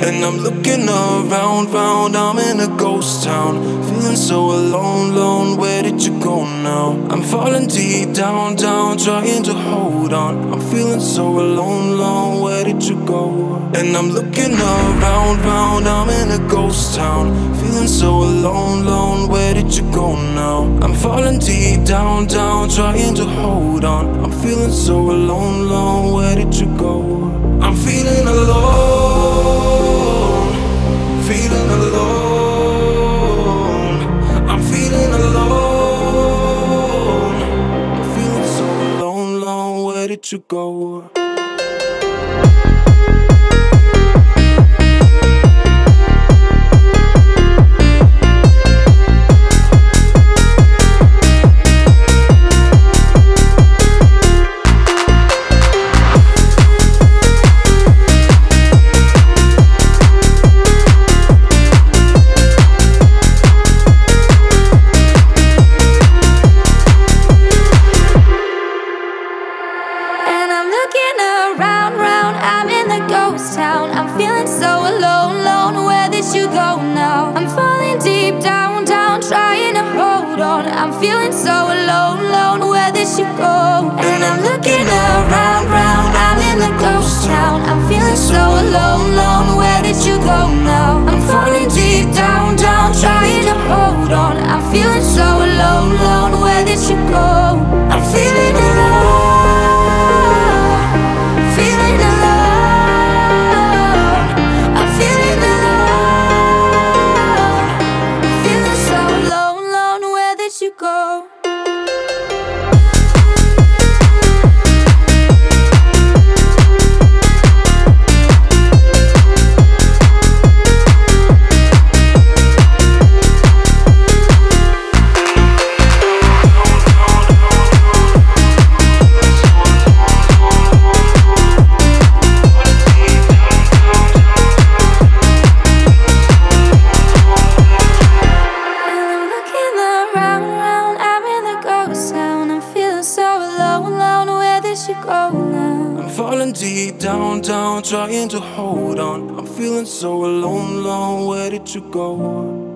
And I'm looking around, round, I'm in a ghost town. Feeling so alone, lone, where did you go now? I'm falling deep down, down, trying to hold on. I'm feeling so alone, lone, where did you go? And I'm looking around, round, I'm in a ghost town. Feeling so alone, lone, where did you go now? I'm falling deep down, down, trying to hold on. I'm feeling so alone, lone, where did you go? I'm feeling alone, feeling alone. I'm feeling alone, I'm feeling so alone, lone, where did you go? Town. I'm feeling so alone, lone. Where did you go now? I'm falling deep down, down, trying to hold on. I'm feeling so alone, lone. Where did you go? And I'm looking around, round. I'm in the ghost town. I'm feeling so alone, lone. Where did you go now? I'm falling deep down, down, trying to hold on. I'm feeling so alone, lone. Where did you go? I'm feeling alone. You go. I'm falling deep down, down, trying to hold on. I'm feeling so alone, lone, where did you go?